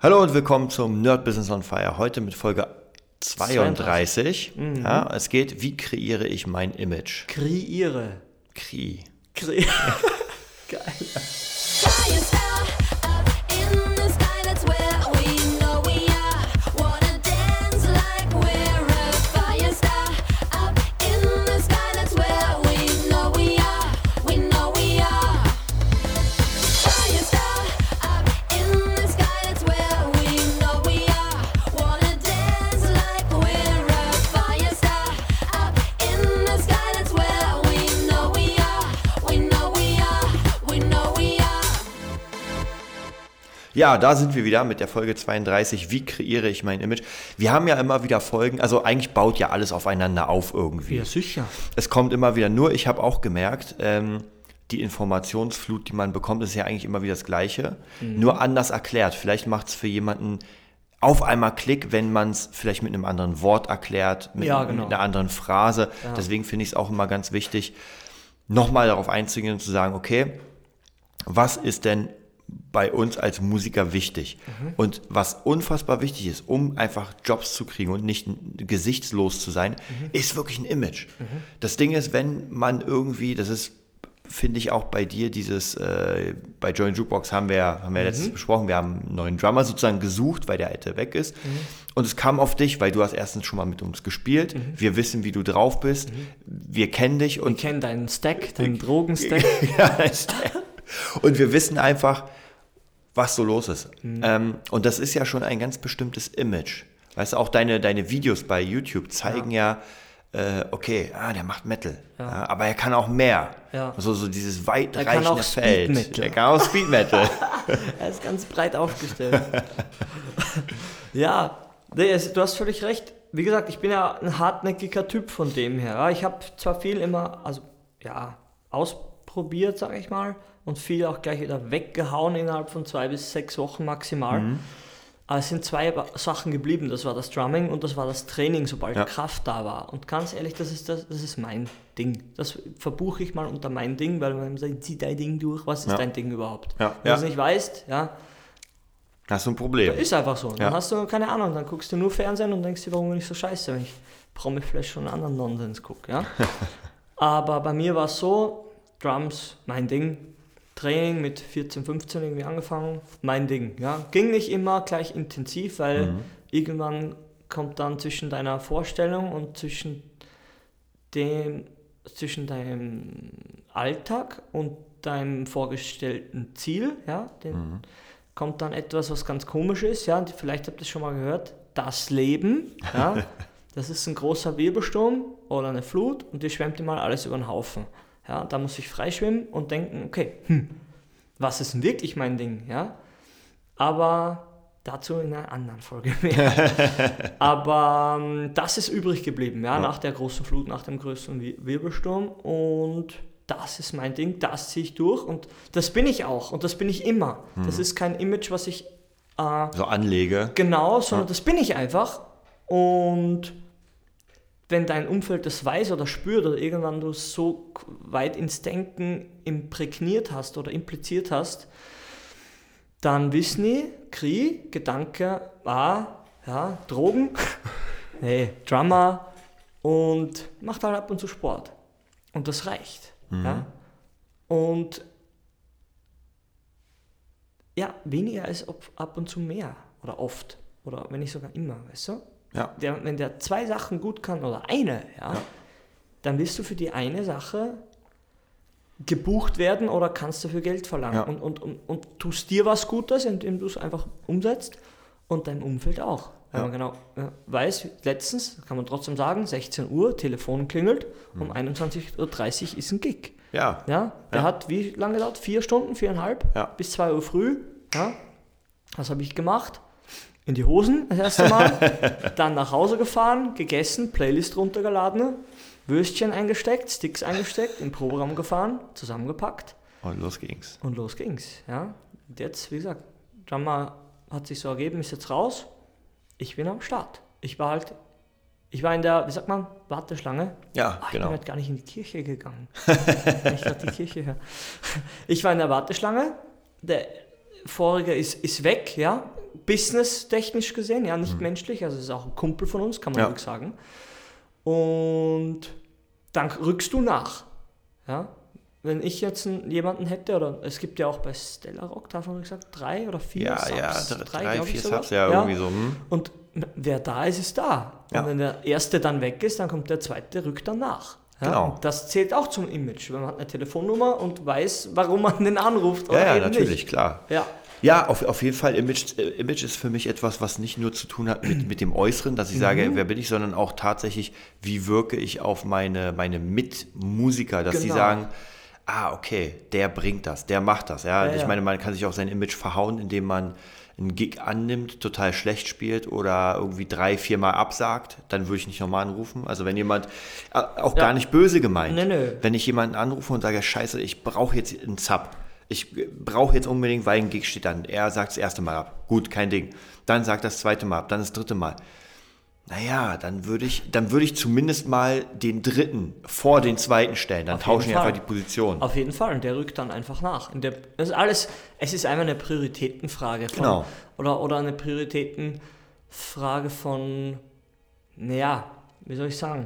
Hallo und willkommen zum Nerd Business on Fire. Heute mit Folge 32. Ja, es geht, wie kreiere ich mein Image? Geil. Ja, da sind wir wieder mit der Folge 32. Wie kreiere ich mein Image? Wir haben ja immer wieder Folgen, also eigentlich baut ja alles aufeinander auf irgendwie. Ja, sicher. Es kommt immer wieder, nur ich habe auch gemerkt, die Informationsflut, die man bekommt, ist ja eigentlich immer wieder das Gleiche, nur anders erklärt. Vielleicht macht es für jemanden auf einmal Klick, wenn man es vielleicht mit einem anderen Wort erklärt, mit einer anderen Phrase. Ja. Deswegen finde ich es auch immer ganz wichtig, nochmal darauf einzugehen und zu sagen, okay, was ist denn bei uns als Musiker wichtig? Und was unfassbar wichtig ist, um einfach Jobs zu kriegen und nicht gesichtslos zu sein, ist wirklich ein Image. Das Ding ist, wenn man irgendwie, das ist, finde ich auch bei dir, dieses, bei Join Jukebox haben wir letztens besprochen, wir haben einen neuen Drummer sozusagen gesucht, weil der alte weg ist. Und es kam auf dich, weil du hast erstens schon mal mit uns gespielt, wir wissen, wie du drauf bist, wir kennen dich. Und wir kennen deinen Stack, deinen Drogenstack. Ja, dein Stack. Und wir wissen einfach, was so los ist. Und das ist ja schon ein ganz bestimmtes Image. Weißt du, auch deine Videos bei YouTube zeigen der macht Metal. Ja, aber er kann auch mehr. Ja. So dieses weitreichende Feld. Er kann auch Speed Metal. Er ist ganz breit aufgestellt. Ja, du hast völlig recht. Wie gesagt, ich bin ja ein hartnäckiger Typ von dem her. Ich habe zwar viel immer, ausprobiert, sage ich mal, und viel auch gleich wieder weggehauen innerhalb von 2 bis 6 Wochen maximal. Aber es sind 2 Sachen geblieben. Das war das Drumming und das war das Training, sobald Kraft da war. Und ganz ehrlich, das ist mein Ding. Das verbuche ich mal unter mein Ding, weil man sagt, zieh dein Ding durch. Was ist dein Ding überhaupt? Wenn du es nicht weißt, hast du ein Problem. Ist einfach so. Dann hast du keine Ahnung. Dann guckst du nur Fernsehen und denkst dir, warum bin ich so scheiße, wenn ich Promi-Flash und anderen Nonsens gucke. Ja? Aber bei mir war es so, Drums, mein Ding. Training mit 14, 15 irgendwie angefangen, mein Ding. Ja. Ging nicht immer gleich intensiv, weil irgendwann kommt dann zwischen deiner Vorstellung und zwischen deinem Alltag und deinem vorgestellten Ziel, kommt dann etwas, was ganz komisch ist. Ja. Vielleicht habt ihr es schon mal gehört, das Leben. Ja. Das ist ein großer Wirbelsturm oder eine Flut und die schwemmt dir mal alles über den Haufen. Ja, da muss ich freischwimmen und denken, okay, was ist denn wirklich mein Ding? Ja? Aber dazu in einer anderen Folge mehr. Aber das ist übrig geblieben, nach der großen Flut, nach dem größten Wirbelsturm. Und das ist mein Ding, das ziehe ich durch. Und das bin ich auch und das bin ich immer. Das ist kein Image, was ich so anlege. Genau, sondern das bin ich einfach. Und wenn dein Umfeld das weiß oder spürt oder irgendwann du so weit ins Denken imprägniert hast oder impliziert hast, dann wissen die, Gedanke, Drogen, Drummer und macht halt ab und zu Sport. Und das reicht. Ja? Und weniger ist ab und zu mehr oder oft oder wenn nicht sogar immer, weißt du? Ja. Wenn der 2 Sachen gut kann oder eine, dann wirst du für die eine Sache gebucht werden oder kannst dafür Geld verlangen und tust dir was Gutes, indem du es einfach umsetzt und deinem Umfeld auch. Weil man genau weiß, letztens, kann man trotzdem sagen, 16 Uhr, Telefon klingelt, um 21.30 Uhr ist ein Gig. Der hat wie lange gedauert? 4 Stunden, 4,5 bis 2 Uhr früh. Ja? Das habe ich gemacht. In die Hosen das erste Mal, dann nach Hause gefahren, gegessen, Playlist runtergeladen, Würstchen eingesteckt, Sticks eingesteckt, im Proberaum gefahren, zusammengepackt. Und los ging's. Und jetzt, wie gesagt, Drummer hat sich so ergeben, ist jetzt raus. Ich bin am Start. Ich war in der, wie sagt man, Warteschlange. Ja, genau. Ich bin halt gar nicht in die Kirche gegangen. Ich war in der Warteschlange. Der vorige ist weg, business-technisch gesehen, ja, nicht menschlich, also es ist auch ein Kumpel von uns, kann man wirklich sagen. Und dann rückst du nach. Ja? Wenn ich jetzt jemanden hätte, oder es gibt ja auch bei Stella Rock, da haben wir gesagt, 3 oder 4 Subs. Ja, 3, 4 Subs, ja, irgendwie so. Und wer da ist da. Und wenn der erste dann weg ist, dann kommt der zweite, rückt dann nach. Ja? Genau. Und das zählt auch zum Image. Man hat eine Telefonnummer und weiß, warum man den anruft. Oder ja, natürlich, nicht. Klar. Ja. Ja, auf jeden Fall, Image ist für mich etwas, was nicht nur zu tun hat mit dem Äußeren, dass ich sage, wer bin ich, sondern auch tatsächlich, wie wirke ich auf meine Mitmusiker, dass sie sagen, okay, der bringt das, der macht das. Ja? Ich meine, man kann sich auch sein Image verhauen, indem man einen Gig annimmt, total schlecht spielt oder irgendwie 3-4 Mal absagt, dann würde ich nicht nochmal anrufen. Also wenn jemand, auch gar nicht böse gemeint, wenn ich jemanden anrufe und sage, scheiße, ich brauche jetzt einen Sub. Ich brauche jetzt unbedingt, weil ein Gig steht an. Er sagt das erste Mal ab. Gut, kein Ding. Dann sagt das zweite Mal ab, dann das dritte Mal. Naja, dann würde ich zumindest mal den dritten vor den zweiten stellen. Dann tauschen wir einfach die Position. Auf jeden Fall. Und der rückt dann einfach nach. Das ist alles, es ist einfach eine Prioritätenfrage. Oder eine Prioritätenfrage von, wie soll ich sagen?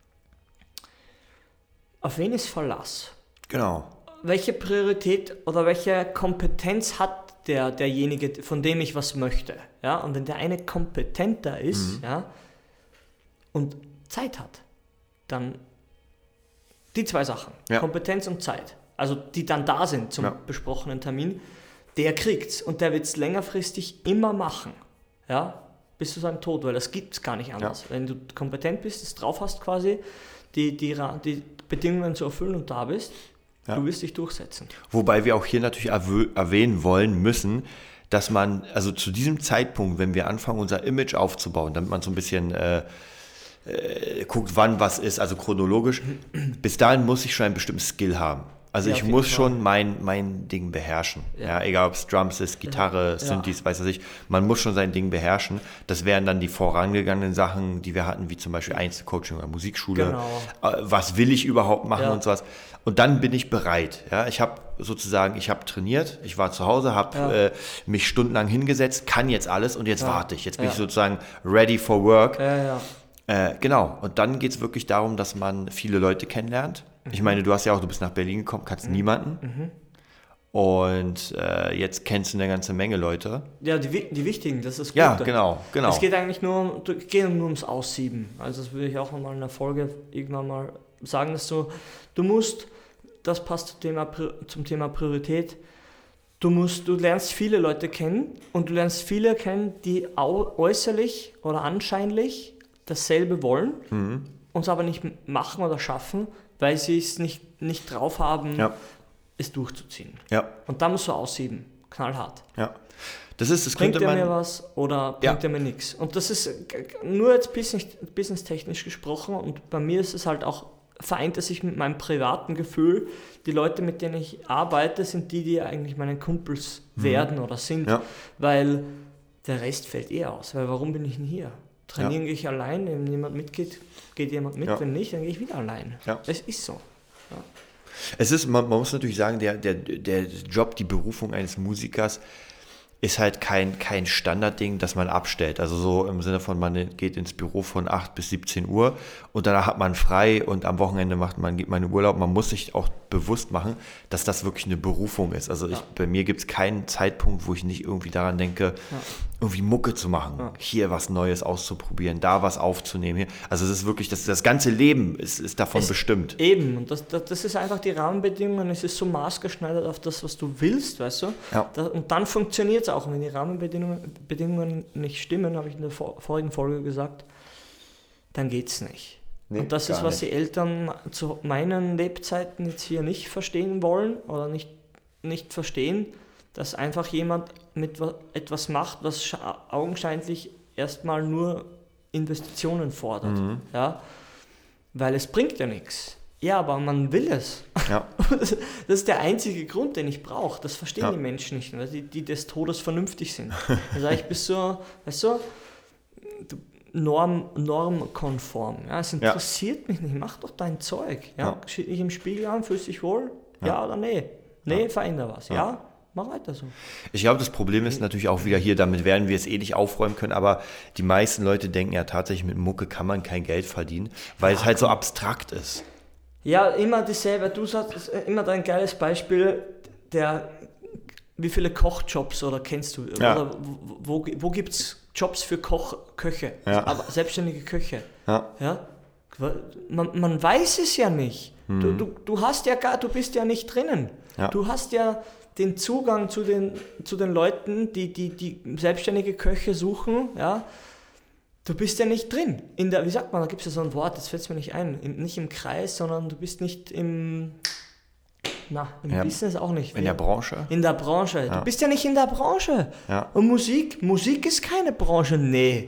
Auf wen ist Verlass? Genau. Welche Priorität oder welche Kompetenz hat derjenige, von dem ich was möchte? Ja? Und wenn der eine kompetenter ist, und Zeit hat, dann die 2 Sachen, Kompetenz und Zeit, also die dann da sind zum besprochenen Termin, der kriegt's und der wird es längerfristig immer machen, bis zu seinem Tod, weil das gibt es gar nicht anders. Wenn du kompetent bist, es drauf hast quasi, die Bedingungen zu erfüllen und da bist, du wirst dich durchsetzen. Wobei wir auch hier natürlich erwähnen wollen müssen, dass man, also zu diesem Zeitpunkt, wenn wir anfangen, unser Image aufzubauen, damit man so ein bisschen guckt, wann was ist, also chronologisch, bis dahin muss ich schon einen bestimmten Skill haben. Also ich muss schon mein Ding beherrschen. Ja, egal ob es Drums ist, Gitarre, Synthes, weiß was ich. Man muss schon sein Ding beherrschen. Das wären dann die vorangegangenen Sachen, die wir hatten, wie zum Beispiel Einzelcoaching oder Musikschule. Genau. Was will ich überhaupt machen und sowas. Und dann bin ich bereit. Ja, ich habe trainiert, ich war zu Hause, habe mich stundenlang hingesetzt, kann jetzt alles und jetzt warte ich. Jetzt bin ich sozusagen ready for work. Genau. Und dann geht es wirklich darum, dass man viele Leute kennenlernt. Ich meine, du bist nach Berlin gekommen, kannst niemanden. Und jetzt kennst du eine ganze Menge Leute. Ja, die wichtigen, das ist gut. Ja, genau. Es geht eigentlich nur ums Aussieben. Also das würde ich auch mal in der Folge irgendwann mal sagen, dass du musst, das passt zum Thema Priorität, du lernst viele Leute kennen und du lernst viele kennen, die äußerlich oder anscheinlich dasselbe wollen und es aber nicht machen oder schaffen, weil sie es nicht drauf haben, es durchzuziehen. Ja. Und da musst du aussieben, knallhart. Ja. Bringt er mir was oder bringt er mir nichts? Und das ist nur jetzt businesstechnisch gesprochen und bei mir ist es halt auch, vereint es sich mit meinem privaten Gefühl. Die Leute, mit denen ich arbeite, sind die eigentlich meine Kumpels werden oder sind, weil der Rest fällt aus. Weil warum bin ich denn hier? Trainieren gehe ich allein, wenn jemand mitgeht, geht jemand mit, wenn nicht, dann gehe ich wieder allein. Ja. Es ist so. Ja. Es ist, man muss natürlich sagen, der Job, die Berufung eines Musikers ist halt kein Standardding, das man abstellt. Also so im Sinne von, man geht ins Büro von 8 bis 17 Uhr und danach hat man frei und am Wochenende geht man in Urlaub. Man muss sich auch bewusst machen, dass das wirklich eine Berufung ist. Also bei mir gibt es keinen Zeitpunkt, wo ich nicht irgendwie daran denke, irgendwie Mucke zu machen, hier was Neues auszuprobieren, da was aufzunehmen. Hier. Also es ist wirklich, das ganze Leben ist davon bestimmt. Eben, und das ist einfach die Rahmenbedingungen, es ist so maßgeschneidert auf das, was du willst, weißt du? Ja. Und dann funktioniert es auch, wenn die Rahmenbedingungen nicht stimmen, habe ich in der vorigen Folge gesagt, dann geht es nicht. Nee, und das ist, was die Eltern zu meinen Lebzeiten jetzt hier nicht verstehen wollen oder nicht verstehen, dass einfach jemand mit etwas macht, was augenscheinlich erstmal nur Investitionen fordert. Ja? Weil es bringt ja nichts. Ja, aber man will es. Ja. Das ist der einzige Grund, den ich brauche. Das verstehen die Menschen nicht, weil die des Todes vernünftig sind. Also ich bin so, weißt du, normkonform. Ja, es interessiert mich nicht. Mach doch dein Zeug. Ja? Schieb dich im Spiegel an, fühlst dich wohl? Ja oder nee? Nee, veränder was. Ja? mach weiter so. Ich glaube, das Problem ist natürlich auch wieder hier, damit werden wir es eh nicht aufräumen können, aber die meisten Leute denken ja tatsächlich, mit Mucke kann man kein Geld verdienen, weil es halt so abstrakt ist. Ja, immer dasselbe. Du sagst immer ein geiles Beispiel, wie viele Kochjobs oder kennst du? Ja. Oder wo gibt es Jobs für Köche, ja. aber selbstständige Köche? Ja. Ja? Man weiß es ja nicht. Du hast ja du bist ja nicht drinnen. Ja. Du hast ja den Zugang zu den Leuten, die selbstständige Köche suchen, ja. Du bist ja nicht drin. Wie sagt man, da gibt es ja so ein Wort, das fällt mir nicht ein. Nicht im Kreis, sondern du bist nicht im Business auch nicht. In der Branche? In der Branche. Ja. Du bist ja nicht in der Branche. Ja. Und Musik ist keine Branche, nee.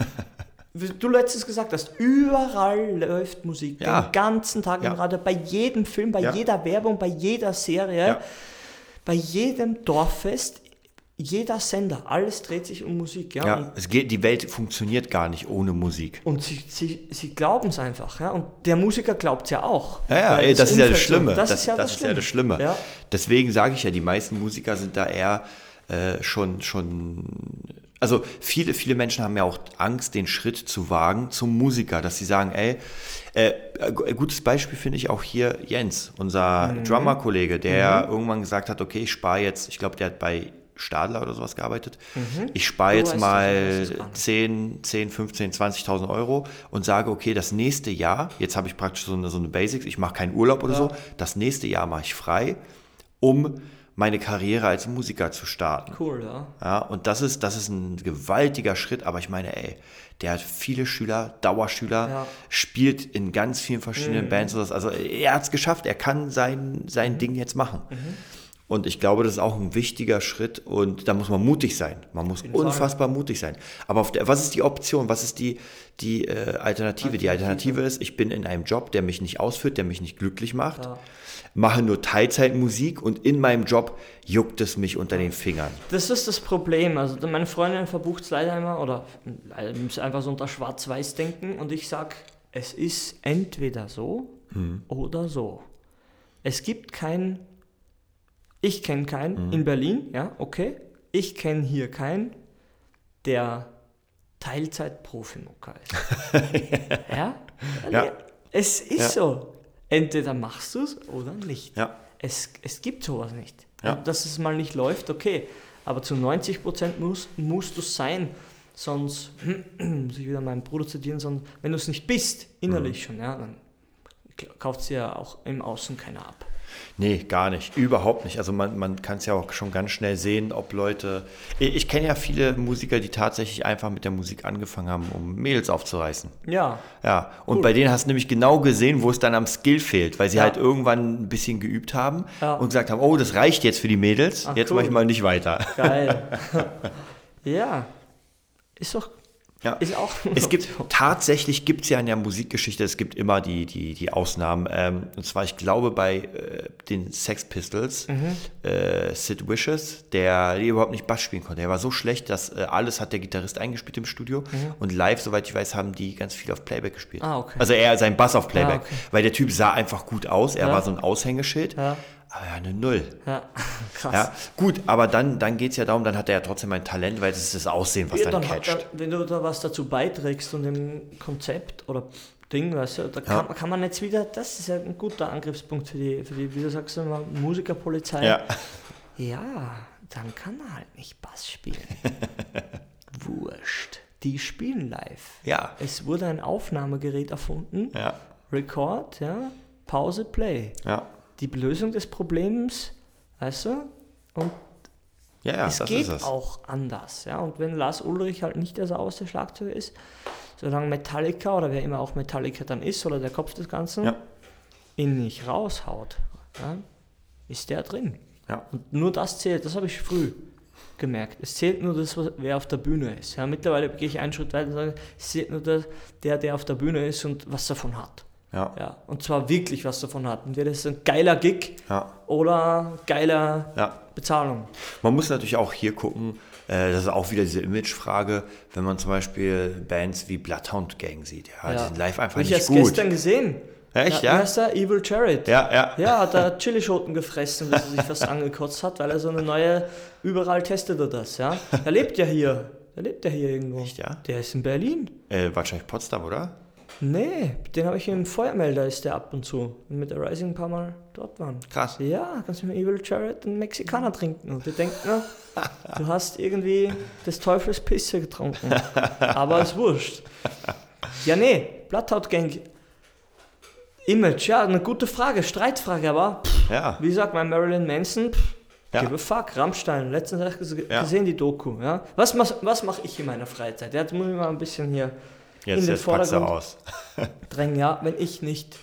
Du letztens gesagt hast, überall läuft Musik. Ja. Den ganzen Tag im Radio, bei jedem Film, bei jeder Werbung, bei jeder Serie, bei jedem Dorffest. Jeder Sender, alles dreht sich um Musik. Ja, ja, die Welt funktioniert gar nicht ohne Musik. Und sie glauben es einfach. Ja? Und der Musiker glaubt es ja auch. Ja, das ist ja das Schlimme. Das ist ja das Schlimme. Ja. Deswegen sage ich ja, die meisten Musiker sind da eher schon. Also viele Menschen haben ja auch Angst, den Schritt zu wagen zum Musiker, dass sie sagen, gutes Beispiel finde ich auch hier Jens, unser Drummer-Kollege, der irgendwann gesagt hat, okay, ich spare jetzt, ich glaube, der hat bei Stadler oder sowas gearbeitet. Ich spare jetzt mal 10, 15, 20.000 Euro und sage, okay, das nächste Jahr, jetzt habe ich praktisch so eine Basics, ich mache keinen Urlaub oder so, das nächste Jahr mache ich frei, um meine Karriere als Musiker zu starten. Cool, ja. Ja, und das ist ein gewaltiger Schritt, aber ich meine, der hat viele Schüler, Dauerschüler, spielt in ganz vielen verschiedenen Bands. Also er hat es geschafft, er kann sein Ding jetzt machen. Und ich glaube, das ist auch ein wichtiger Schritt und da muss man mutig sein. Man muss unfassbar mutig sein. Aber was ist die Option? Was ist die Alternative? Die Alternative ist, ich bin in einem Job, der mich nicht ausführt, der mich nicht glücklich macht, mache nur Teilzeitmusik und in meinem Job juckt es mich unter den Fingern. Das ist das Problem. Also meine Freundin verbucht es leider immer oder einfach so unter Schwarz-Weiß-Denken und ich sage, es ist entweder so oder so. Es gibt ich kenne keinen in Berlin, ja, okay. Ich kenne hier keinen, der Teilzeit-Profimucker ist. Ja? Es ist so. Entweder machst du es oder nicht. Ja. Es gibt sowas nicht. Ja. Dass es mal nicht läuft, okay. Aber zu 90% musst du es sein. Sonst, muss ich wieder meinen Bruder zitieren, sondern wenn du es nicht bist, innerlich schon, ja, dann kauft es ja auch im Außen keiner ab. Nee, gar nicht. Überhaupt nicht. Also man kann es ja auch schon ganz schnell sehen, ob Leute... Ich kenne ja viele Musiker, die tatsächlich einfach mit der Musik angefangen haben, um Mädels aufzureißen. Ja. Ja, und bei denen hast du nämlich genau gesehen, wo es dann am Skill fehlt, weil sie halt irgendwann ein bisschen geübt haben und gesagt haben, oh, das reicht jetzt für die Mädels, jetzt mache ich mal nicht weiter. Geil. Ja, ist doch... Ja. Tatsächlich gibt es ja in der Musikgeschichte, es gibt immer die Ausnahmen. Und zwar, ich glaube, bei den Sex Pistols, Sid Vicious, der überhaupt nicht Bass spielen konnte. Der war so schlecht, dass alles hat der Gitarrist eingespielt im Studio. Und live, soweit ich weiß, haben die ganz viel auf Playback gespielt. Ah, okay. Also er sein Bass auf Playback. Weil der Typ sah einfach gut aus. Er war so ein Aushängeschild. Ja. Aber ja, eine Null. Ja, krass. Ja, gut, aber dann geht es ja darum, dann hat er ja trotzdem ein Talent, weil das ist das Aussehen, was dann catcht. Wenn du da was dazu beiträgst und im Konzept oder Ding, weißt du, da kann man jetzt wieder, das ist ja ein guter Angriffspunkt für die wie du sagst, Musikerpolizei. Ja, dann kann er halt nicht Bass spielen. Wurscht. Die spielen live. Ja. Es wurde ein Aufnahmegerät erfunden. Ja. Record, Pause, Play. Ja. Die Lösung des Problems, weißt du? Und es geht auch anders. Ja? Und wenn Lars Ulrich halt nicht der sauberste Schlagzeuger ist, solange Metallica oder wer immer auch Metallica dann ist oder der Kopf des Ganzen, ihn nicht raushaut, ist der drin. Ja. Und nur das zählt, das habe ich früh gemerkt. Es zählt nur das, wer auf der Bühne ist. Ja? Mittlerweile gehe ich einen Schritt weiter und sage, es zählt nur der auf der Bühne ist und was davon hat. Ja, und zwar wirklich was davon hat. Entweder ist es ein geiler Gig oder geile Bezahlung. Man muss natürlich auch hier gucken, das ist auch wieder diese Imagefrage, wenn man zum Beispiel Bands wie Bloodhound Gang sieht. Die sind live einfach nicht gut. Ich habe es gestern gesehen. Echt, ja? Wie heißt der? Evil Jared. Ja. Ja, hat er Chilischoten gefressen, bis er sich fast angekotzt hat, weil er so eine neue, überall testet er das, ja. Er lebt ja hier irgendwo. Echt, ja? Der ist in Berlin. Wahrscheinlich Potsdam, oder? Nee, den habe ich im Feuermelder, ist der ab und zu. Und mit der Rising ein paar Mal dort waren. Krass. Ja, kannst du mit Evil Jared einen Mexikaner trinken. Und die denken, du hast irgendwie des Teufels Pisse getrunken. Aber ist wurscht. Ja, nee, Bloodhound Gang. Image, ja, eine gute Frage, Streitfrage, aber wie sagt mein Marilyn Manson, give a fuck, Rammstein, letztens habe ich gesehen, die Doku. Ja? Was mache ich in meiner Freizeit? Jetzt muss ich mal ein bisschen hier in den Vordergrund drängen. Ja, wenn ich nicht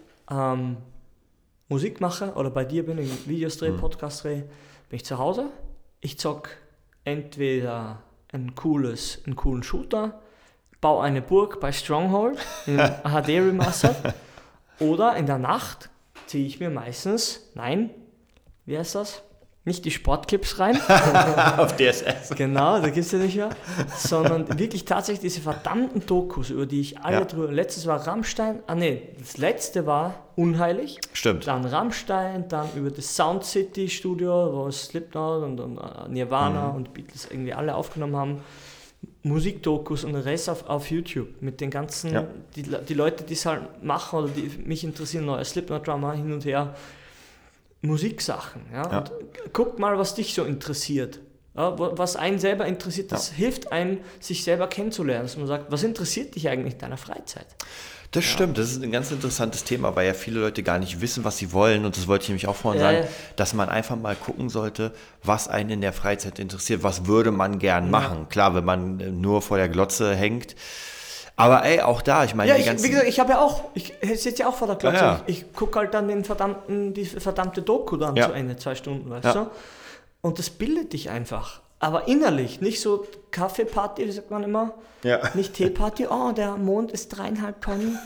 Musik mache oder bei dir bin, Videos drehe, Podcasts drehe, bin ich zu Hause. Ich zock entweder einen coolen Shooter, baue eine Burg bei Stronghold in HD Remastered oder in der Nacht ziehe ich mir meistens, wie heißt das? Nicht die Sportclips rein. Auf DSS. Genau, da gibt es ja nicht mehr. Sondern wirklich tatsächlich diese verdammten Dokus, über die ich alle drüber... Letztes war Rammstein. Das letzte war Unheilig. Stimmt. Dann Rammstein, dann über das Sound City Studio, wo Slipknot und Nirvana und Beatles irgendwie alle aufgenommen haben. Musikdokus und den Rest auf YouTube mit den ganzen... Die Leute, die es halt machen oder die mich interessieren, neue Slipknot-Drummer hin und her... Musiksachen, Und guck mal, was dich so interessiert. Ja, was einen selber interessiert, das hilft einem, sich selber kennenzulernen. Dass man sagt, was interessiert dich eigentlich in deiner Freizeit? Das stimmt, das ist ein ganz interessantes Thema, weil ja viele Leute gar nicht wissen, was sie wollen. Und das wollte ich nämlich auch vorhin sagen, dass man einfach mal gucken sollte, was einen in der Freizeit interessiert. Was würde man gern machen? Klar, wenn man nur vor der Glotze hängt. Aber auch da, ich meine, wie gesagt, ich habe ja auch, ich sitze ja auch vor der Glotze. Ja. Ich gucke halt dann die verdammte Doku dann zu Ende, 2 Stunden, weißt du? Und das bildet dich einfach. Aber innerlich, nicht so Kaffeeparty, wie sagt man immer, nicht Teeparty, der Mond ist 3,5 Tonnen,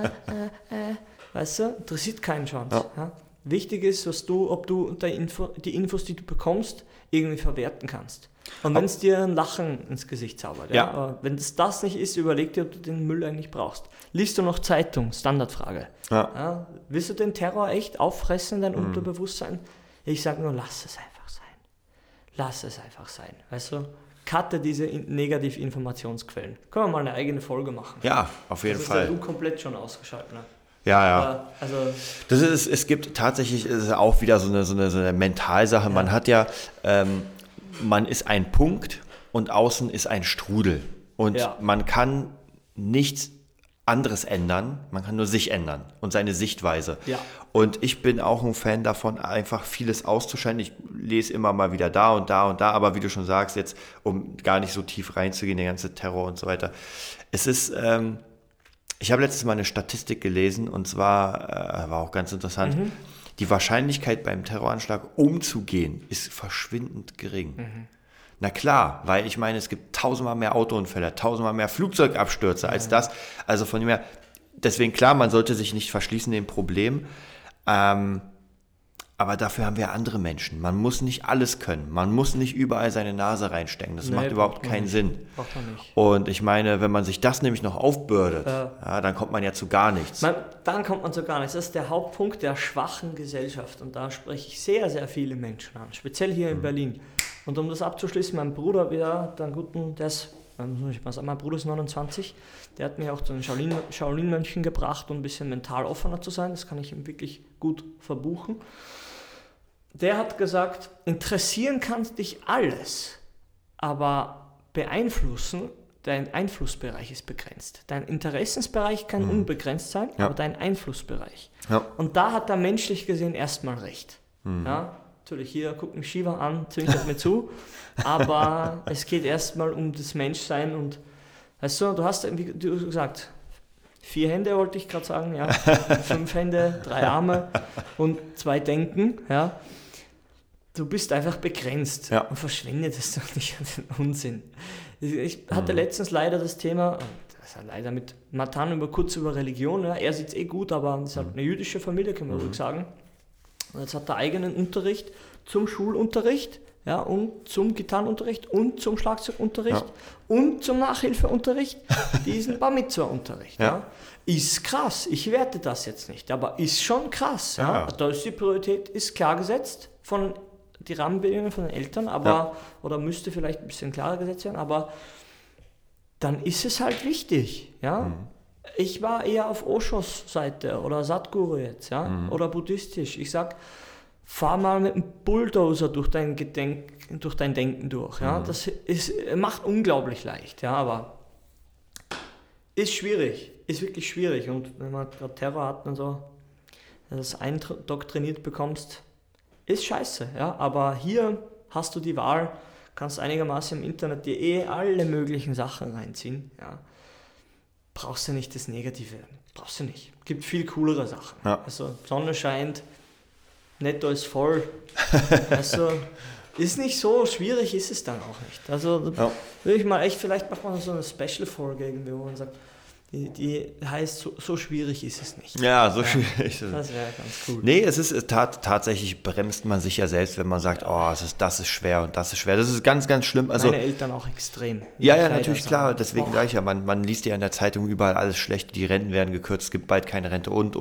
weißt du, interessiert keinen Chance. Ja? Wichtig ist, ob du die Infos, die du bekommst, irgendwie verwerten kannst. Und wenn es dir ein Lachen ins Gesicht zaubert. Aber wenn es das nicht ist, überleg dir, ob du den Müll eigentlich brauchst. Liest du noch Zeitung? Standardfrage. Willst du den Terror echt auffressen, dein Unterbewusstsein? Ich sage nur, lass es einfach sein. Lass es einfach sein. Weißt du? Cutte diese Negativinformationsquellen. Können wir mal eine eigene Folge machen. Ja, auf jeden Fall. Das ist ja komplett schon ausgeschaltet, ne? Ja. Also es gibt tatsächlich, ist auch wieder so eine Mentalsache. Man hat man ist ein Punkt und außen ist ein Strudel. Und man kann nichts anderes ändern, man kann nur sich ändern und seine Sichtweise. Ja. Und ich bin auch ein Fan davon, einfach vieles auszuschalten. Ich lese immer mal wieder da und da und da, aber wie du schon sagst, jetzt, um gar nicht so tief reinzugehen, der ganze Terror und so weiter. Es ist... Ich habe letztes Mal eine Statistik gelesen und zwar, war auch ganz interessant, die Wahrscheinlichkeit beim Terroranschlag umzugehen ist verschwindend gering. Na klar, weil ich meine, es gibt 1000-mal mehr Autounfälle, 1000-mal mehr Flugzeugabstürze als das. Also von dem her, deswegen klar, man sollte sich nicht verschließen dem Problem. Aber dafür haben wir andere Menschen. Man muss nicht alles können. Man muss nicht überall seine Nase reinstecken. Das macht überhaupt keinen Sinn. Braucht man nicht. Und ich meine, wenn man sich das nämlich noch aufbürdet, dann kommt man ja zu gar nichts. Dann kommt man zu gar nichts. Das ist der Hauptpunkt der schwachen Gesellschaft. Und da spreche ich sehr, sehr viele Menschen an. Speziell hier in Berlin. Und um das abzuschließen, mein Bruder wieder, mein Bruder ist 29, der hat mich auch zu den Shaolin-Mönchen gebracht, um ein bisschen mental offener zu sein. Das kann ich ihm wirklich gut verbuchen. Der hat gesagt, interessieren kann dich alles, aber beeinflussen, dein Einflussbereich ist begrenzt. Dein Interessensbereich kann unbegrenzt sein, aber dein Einflussbereich. Ja. Und da hat er menschlich gesehen erstmal recht. Ja, natürlich, hier guckt mich Shiva an, zwinkert mir zu, aber es geht erstmal um das Menschsein und weißt du hast, wie du gesagt, 4 Hände wollte ich gerade sagen, 5 Hände, 3 Arme und 2 Denken, Du bist einfach begrenzt und verschwendest doch nicht an den Unsinn. Ich hatte letztens leider das Thema, leider mit Matan kurz über Religion, er sieht es gut, aber es ist halt eine jüdische Familie, kann man ruhig sagen. Und jetzt hat er eigenen Unterricht zum Schulunterricht, ja, und zum Gitarrenunterricht und zum Schlagzeugunterricht und zum Nachhilfeunterricht, diesen Bar Mitzwa-Unterricht. Ja. Ist krass, ich werte das jetzt nicht, aber ist schon krass. Ja. Da ist die Priorität ist klar gesetzt von die Rahmenbedingungen von den Eltern, aber oder müsste vielleicht ein bisschen klarer gesetzt werden, aber dann ist es halt wichtig. Ja. Ich war eher auf Oshos Seite oder Sadhguru jetzt, oder buddhistisch. Ich sag, fahr mal mit einem Bulldozer durch dein Denken durch. Ja? Das macht unglaublich leicht, ja, aber ist schwierig, ist wirklich schwierig. Und wenn man gerade Terror hat und so, das eindoktriniert bekommst, ist scheiße. Ja? Aber hier hast du die Wahl, kannst einigermaßen im Internet dir alle möglichen Sachen reinziehen. Ja? Brauchst du nicht das Negative, brauchst du nicht. Gibt viel coolere Sachen. Ja. Also Sonne scheint, Netto ist voll. Also ist nicht so schwierig, ist es dann auch nicht. Also würde ich mal echt, vielleicht macht man so eine Special-Folge irgendwie, wo man sagt, die heißt, so schwierig ist es nicht. Ja, so schwierig ist es. Das wäre ganz cool. Nee, es ist tatsächlich, bremst man sich ja selbst, wenn man sagt, das ist schwer und das ist schwer. Das ist ganz, ganz schlimm. Also, meine Eltern auch extrem. Ja, natürlich, klar. Deswegen sage ich ja, man liest ja in der Zeitung überall alles schlecht, die Renten werden gekürzt, es gibt bald keine Rente und.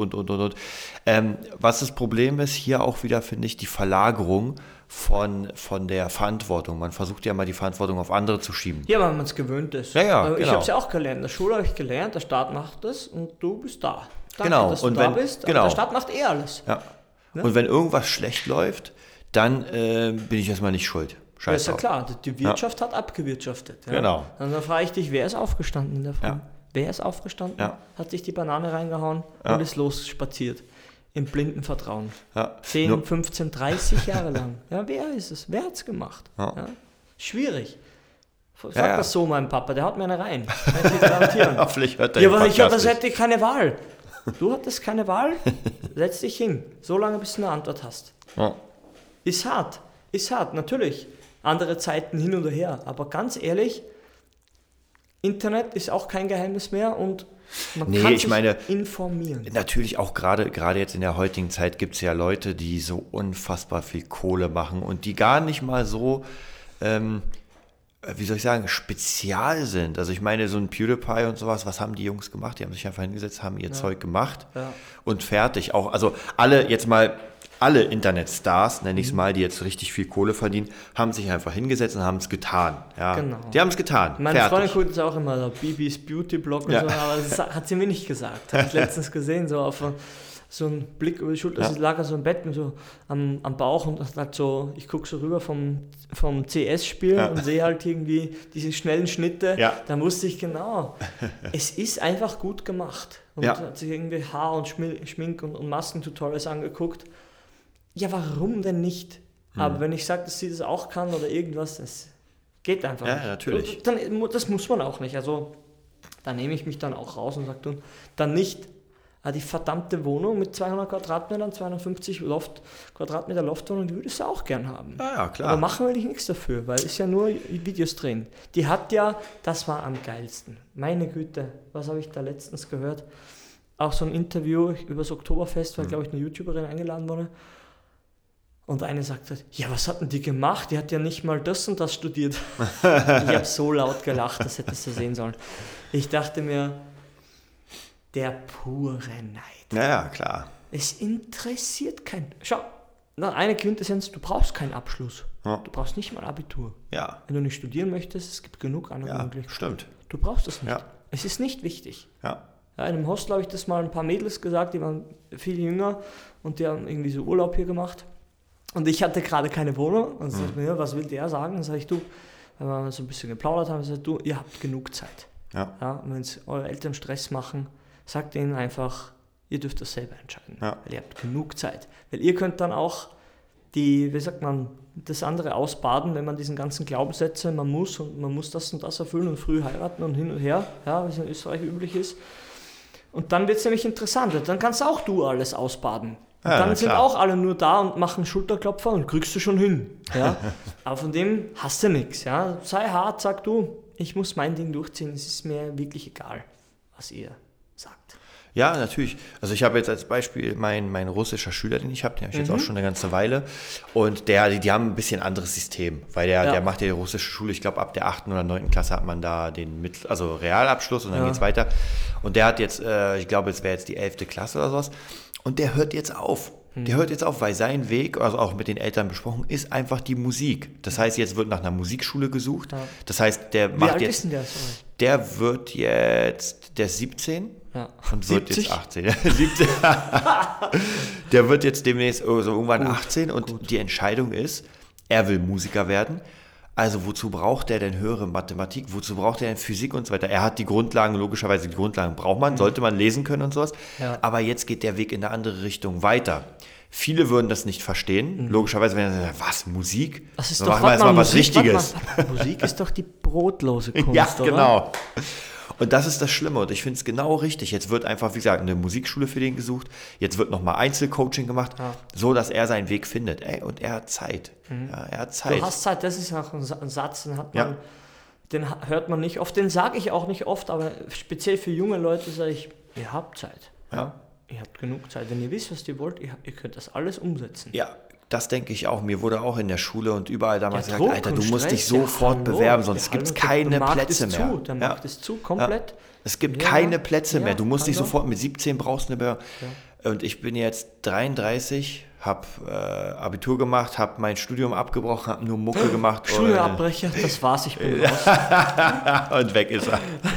Was das Problem ist, hier auch wieder, finde ich, die Verlagerung von der Verantwortung. Man versucht ja mal die Verantwortung auf andere zu schieben. Ja, weil man es gewöhnt ist. Ja, genau. Ich habe es ja auch gelernt. In der Schule habe ich gelernt, der Staat macht das und du bist da. Danke, genau. dass du da bist. Der Staat macht alles. Ja. Ne? Und wenn irgendwas schlecht läuft, dann bin ich erstmal nicht schuld. Scheiße. Ist ja klar, die Wirtschaft hat abgewirtschaftet. Ja? Genau. Dann frage ich dich, wer ist aufgestanden in der Früh? Ja. Wer ist aufgestanden, hat sich die Banane reingehauen und ist losspaziert. Im blinden Vertrauen. 10, 15, 30 Jahre lang. Ja, wer ist es? Wer hat es gemacht? Ja. Schwierig. Sag das so meinem Papa, der haut mir eine rein. Kann ich dir garantieren. Hoffentlich hört er aber das hätte ich keine Wahl. Du hattest keine Wahl, setz dich hin. So lange, bis du eine Antwort hast. Ja. Ist hart, natürlich. Andere Zeiten hin und her. Aber ganz ehrlich, Internet ist auch kein Geheimnis mehr und man kann sich informieren. Natürlich auch gerade jetzt in der heutigen Zeit gibt es ja Leute, die so unfassbar viel Kohle machen und die gar nicht mal so, wie soll ich sagen, spezial sind. Also ich meine, so ein PewDiePie und sowas, was haben die Jungs gemacht? Die haben sich einfach hingesetzt, haben ihr Zeug gemacht und fertig. Auch, also alle Internetstars, nenne ich es mal, die jetzt richtig viel Kohle verdienen, haben sich einfach hingesetzt und haben es getan. Ja. Genau. Die haben es getan. Meine Freundin guckt es auch immer, so Bibis Beauty-Blog und so, aber das hat sie mir nicht gesagt. Habe ich letztens gesehen, so auf so einen Blick über die Schulter, sie lag so im Bett mit so am Bauch und hat so, ich gucke so rüber vom CS-Spiel und sehe halt irgendwie diese schnellen Schnitte. Ja. Da wusste ich genau, es ist einfach gut gemacht. Und hat sich irgendwie Haar- und Schmink- und Maskentutorials angeguckt. Ja, warum denn nicht? Aber wenn ich sage, dass sie das auch kann oder irgendwas, das geht einfach nicht. Ja, natürlich. Das muss man auch nicht. Also da nehme ich mich dann auch raus und sage dann nicht, die verdammte Wohnung mit 200 Quadratmetern, 250 Quadratmeter Loftwohnung, die würdest du auch gern haben. Ja, klar. Aber machen will ich nichts dafür, weil es ja nur Videos drehen. Die hat das war am geilsten. Meine Güte, was habe ich da letztens gehört? Auch so ein Interview über das Oktoberfest, weil, glaube ich, eine YouTuberin eingeladen wurde. Und eine sagte, ja, was hat denn die gemacht? Die hat ja nicht mal das und das studiert. Ich habe so laut gelacht, das hättest du sehen sollen. Ich dachte mir, der pure Neid. Ja, klar. Es interessiert keinen. Schau, eine Quintessenz, du brauchst keinen Abschluss. Ja. Du brauchst nicht mal Abitur. Ja. Wenn du nicht studieren möchtest, es gibt genug andere Möglichkeiten. Stimmt. Du brauchst es nicht. Ja. Es ist nicht wichtig. Ja. In einem Hostel habe ich das mal ein paar Mädels gesagt, die waren viel jünger und die haben irgendwie so Urlaub hier gemacht. Und ich hatte gerade keine Wohnung. Und sagte mir, was will der sagen? Dann sage ich, du, wenn wir so ein bisschen geplaudert haben, sage ich, du, ihr habt genug Zeit. Ja. Und wenn eure Eltern Stress machen, sagt ihnen einfach, ihr dürft das selber entscheiden. Ja. Weil ihr habt genug Zeit. Weil ihr könnt dann auch das andere ausbaden, wenn man diesen ganzen Glaubenssätze, man muss das und das erfüllen und früh heiraten und hin und her, wie es in Österreich üblich ist. Und dann wird es nämlich interessant. Dann kannst auch du alles ausbaden. Und dann sind auch alle nur da und machen Schulterklopfer und kriegst du schon hin. Ja? Aber von dem hast du nichts. Ja? Sei hart, sag du, ich muss mein Ding durchziehen, es ist mir wirklich egal, was ihr sagt. Ja, natürlich. Also ich habe jetzt als Beispiel mein russischer Schüler, den ich habe ich jetzt auch schon eine ganze Weile. Und die haben ein bisschen anderes System, weil der macht ja die russische Schule, ich glaube ab der 8. oder 9. Klasse hat man da den Realabschluss und dann geht's weiter. Und der hat jetzt, ich glaube, es wäre jetzt die 11. Klasse oder sowas. Und der hört jetzt auf. Der hört jetzt auf, weil sein Weg, also auch mit den Eltern besprochen, ist einfach die Musik. Das heißt, jetzt wird nach einer Musikschule gesucht. Ja. Das heißt, der macht jetzt... Wie alt ist denn der? Der wird jetzt... Der ist 17 und 70? Wird jetzt 18. 17. Der wird jetzt demnächst so irgendwann 18 und die Entscheidung ist, er will Musiker werden. Also wozu braucht er denn höhere Mathematik? Wozu braucht er denn Physik und so weiter? Er hat die Grundlagen, logischerweise die Grundlagen braucht man, sollte man lesen können und sowas. Ja. Aber jetzt geht der Weg in eine andere Richtung weiter. Viele würden das nicht verstehen. Logischerweise, wenn er sagt, was, Musik? Das ist doch machen wir jetzt mal was Richtiges. Musik ist doch die brotlose Kunst, ja, genau. Oder? Und das ist das Schlimme und ich finde es genau richtig. Jetzt wird einfach, wie gesagt, eine Musikschule für den gesucht. Jetzt wird nochmal Einzelcoaching gemacht, so dass er seinen Weg findet. Und er hat Zeit. Ja, er hat Zeit. Du hast Zeit, das ist auch ein Satz, den hört man nicht oft. Den sage ich auch nicht oft, aber speziell für junge Leute sage ich, ihr habt Zeit. Ja. Ihr habt genug Zeit. Wenn ihr wisst, was ihr wollt, ihr könnt das alles umsetzen. Ja, das denke ich auch. Mir wurde auch in der Schule und überall damals gesagt, Alter, du musst dich sofort bewerben, sonst gibt es keine Plätze mehr. Der Markt ist zu, komplett. Ja. Es gibt keine Plätze mehr. Du musst dich sofort, mit 17 brauchst du eine Bewerbung. Ja. Und ich bin jetzt 33, habe Abitur gemacht, habe mein Studium abgebrochen, habe nur Mucke gemacht. Schulabbrecher, das war's, ich bin raus. Und weg ist er.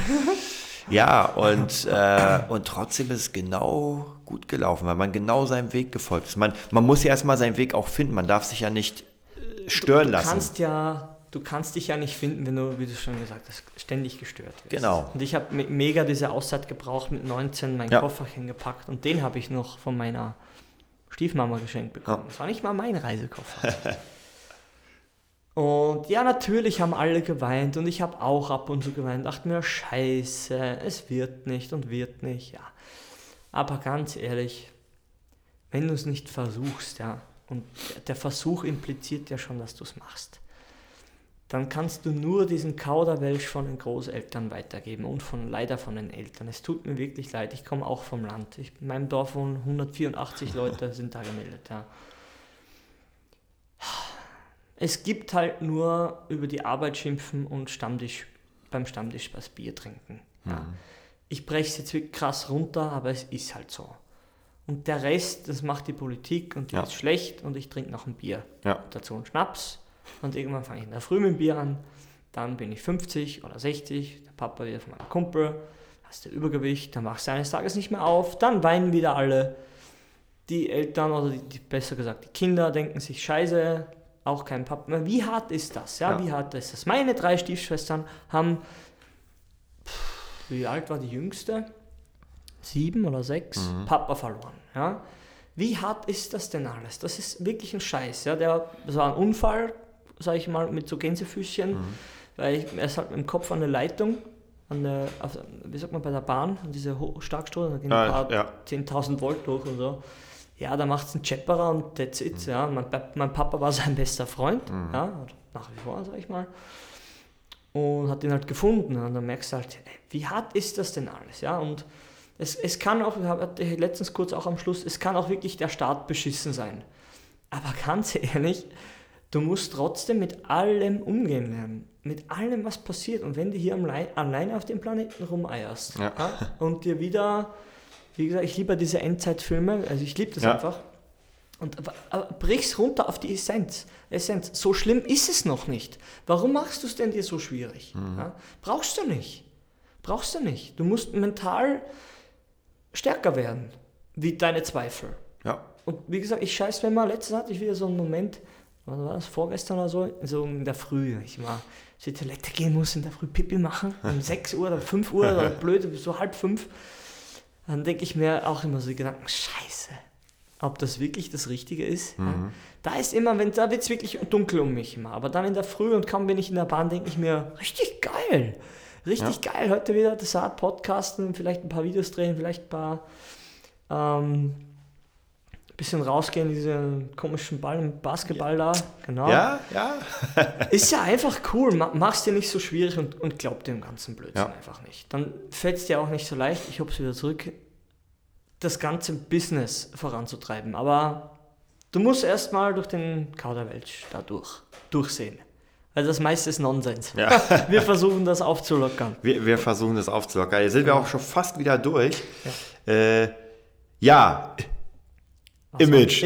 Ja, und trotzdem ist es genau gut gelaufen, weil man genau seinem Weg gefolgt ist. Man muss ja erstmal seinen Weg auch finden, man darf sich ja nicht stören lassen. Du kannst dich ja nicht finden, wenn du, wie du schon gesagt hast, ständig gestört wirst. Genau. Und ich habe mega diese Auszeit gebraucht, mit 19 mein Kofferchen gepackt und den habe ich noch von meiner Stiefmama geschenkt bekommen. Das war nicht mal mein Reisekoffer. Und ja, natürlich haben alle geweint und ich habe auch ab und zu geweint, dachte mir, scheiße, es wird nicht, ja. Aber ganz ehrlich, wenn du es nicht versuchst, und der Versuch impliziert ja schon, dass du es machst, dann kannst du nur diesen Kauderwelsch von den Großeltern weitergeben und leider von den Eltern. Es tut mir wirklich leid, ich komme auch vom Land. In meinem Dorf wohnen 184 Leute, sind da gemeldet, Es gibt halt nur über die Arbeit schimpfen und beim Stammtisch was Bier trinken. Ja. Ich breche es jetzt wirklich krass runter, aber es ist halt so. Und der Rest, das macht die Politik und die ist schlecht und ich trinke noch ein Bier. Ja. Dazu einen Schnaps und irgendwann fange ich in der Früh mit dem Bier an. Dann bin ich 50 oder 60, der Papa wieder von meinem Kumpel, hast du Übergewicht, dann wachst du eines Tages nicht mehr auf, dann weinen wieder alle. Die Eltern oder besser gesagt die Kinder denken sich, scheiße, auch kein Papa mehr. Wie hart ist das? Wie hart ist das? Meine 3 Stiefschwestern haben, wie alt war die jüngste? 7 oder 6, Papa verloren. Ja? Wie hart ist das denn alles? Das ist wirklich ein Scheiß. Ja? Das war ein Unfall, sage ich mal, mit so Gänsefüßchen, weil er ist halt mit dem Kopf an der Leitung, wie sagt man, bei der Bahn, an diese Starkströme, da gehen ein paar 10.000 Volt durch und so. Ja, da macht es einen Chepperer und that's it. Ja. Mein Papa war sein bester Freund, nach wie vor, sag ich mal. Und hat ihn halt gefunden. Und dann merkst du halt, wie hart ist das denn alles? Ja? Und es kann auch, hatte ich letztens kurz auch am Schluss, es kann auch wirklich der Staat beschissen sein. Aber ganz ehrlich, du musst trotzdem mit allem umgehen lernen. Mit allem, was passiert. Und wenn du hier alleine auf dem Planeten rumeierst und dir wieder... Wie gesagt, ich liebe diese Endzeitfilme, also ich liebe das einfach. Und brich's runter auf die Essenz. So schlimm ist es noch nicht. Warum machst du es denn dir so schwierig? Ja? Brauchst du nicht. Du musst mental stärker werden, wie deine Zweifel. Ja. Und wie gesagt, ich scheiße mir mal, letztens hatte ich wieder so einen Moment, was war das, vorgestern oder so in der Früh, ich mal zur Toilette gehen muss, in der Früh Pipi machen, um 6 Uhr oder 5 Uhr oder blöd, so 4:30. Dann denke ich mir auch immer so die Gedanken, scheiße, ob das wirklich das Richtige ist. Ja? Da ist immer, da wird es wirklich dunkel um mich immer. Aber dann in der Früh und kaum bin ich in der Bahn, denke ich mir, richtig geil. Geil. Heute wieder das Art podcasten, vielleicht ein paar Videos drehen, vielleicht ein paar bisschen rausgehen, diesen komischen Ball im Basketball da. Genau. Ja. Ist ja einfach cool. Mach's dir nicht so schwierig und glaub dem ganzen Blödsinn einfach nicht. Dann fällt es dir auch nicht so leicht. Ich hoffe es wieder zurück. das ganze Business voranzutreiben. Aber du musst erstmal durch den Kauderwelsch da durchsehen. Weil das meiste ist Nonsens. Ja. Wir versuchen das aufzulockern. Wir versuchen das aufzulockern. Jetzt sind wir auch schon fast wieder durch. Image.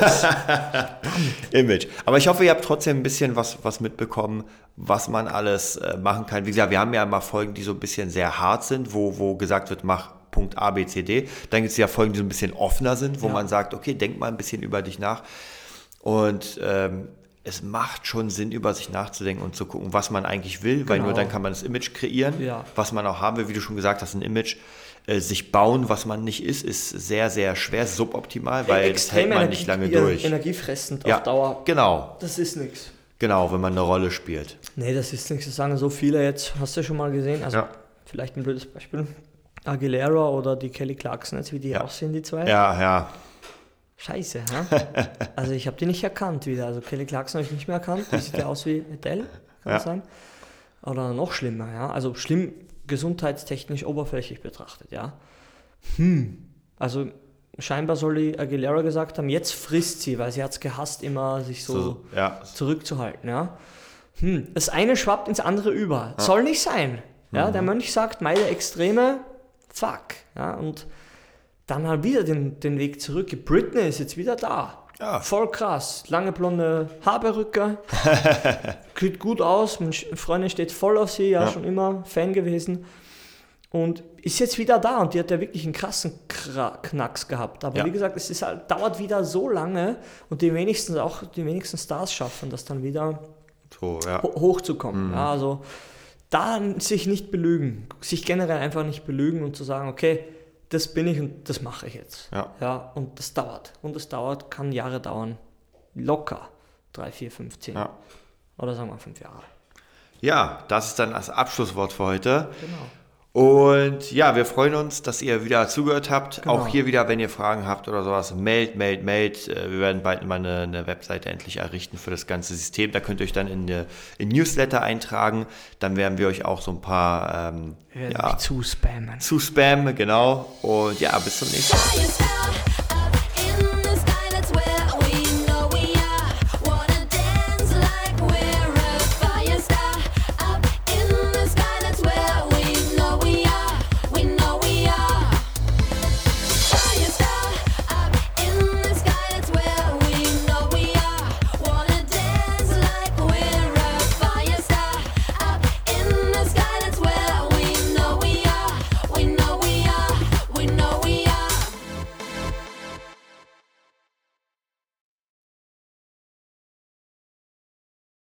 Image. Aber ich hoffe, ihr habt trotzdem ein bisschen was mitbekommen, was man alles machen kann. Wie gesagt, wir haben ja immer Folgen, die so ein bisschen sehr hart sind, wo gesagt wird, mach Punkt A, B, C, D. Dann gibt es ja Folgen, die so ein bisschen offener sind, wo man sagt, okay, denk mal ein bisschen über dich nach. Und es macht schon Sinn, über sich nachzudenken und zu gucken, was man eigentlich will, weil nur dann kann man das Image kreieren, was man auch haben will. Wie du schon gesagt hast, ein Image sich bauen, was man nicht ist sehr, sehr schwer, suboptimal, weil das hält man nicht lange durch. Energiefressend auf Dauer. Genau. Das ist nichts. Genau, wenn man eine Rolle spielt. Nee, das ist nichts. Das sagen so viele jetzt, hast du schon mal gesehen, also vielleicht ein blödes Beispiel, Aguilera oder die Kelly Clarkson, jetzt wie die aussehen, die zwei. Ja. Scheiße, ha? Also ich habe die nicht erkannt wieder. Also Kelly Clarkson habe ich nicht mehr erkannt. Die sieht ja aus wie Adele, kann das sein? Oder noch schlimmer, ja. Also schlimm, gesundheitstechnisch oberflächlich betrachtet, ja. Also scheinbar soll die Aguilera gesagt haben, jetzt frisst sie, weil sie hat es gehasst, immer sich so zurückzuhalten, ja. Das eine schwappt ins andere über. Soll nicht sein. Ja, der Mönch sagt, meide Extreme, fuck. Ja, und dann halt wieder den Weg zurück. Britney ist jetzt wieder da. Ja. Voll krass. Lange blonde Haarperücke. Sieht gut aus. Meine Freundin steht voll auf sie. Schon immer Fan gewesen. Und ist jetzt wieder da. Und die hat ja wirklich einen krassen Knacks gehabt. Aber wie gesagt, es ist halt, dauert wieder so lange. Und die wenigsten Stars schaffen das dann wieder hochzukommen. Ja, also da sich nicht belügen. Sich generell einfach nicht belügen und zu sagen, okay, das bin ich und das mache ich jetzt. Ja, und das dauert. Und das kann Jahre dauern. Locker. 3, 4, 5, 10. Ja. Oder sagen wir 5 Jahre. Ja, das ist dann das Abschlusswort für heute. Genau. Und ja, wir freuen uns, dass ihr wieder zugehört habt. Genau. Auch hier wieder, wenn ihr Fragen habt oder sowas, meldet. Wir werden bald mal eine Webseite endlich errichten für das ganze System. Da könnt ihr euch dann in Newsletter eintragen. Dann werden wir euch auch so ein paar zuspammen, genau. Und ja, bis zum nächsten Mal.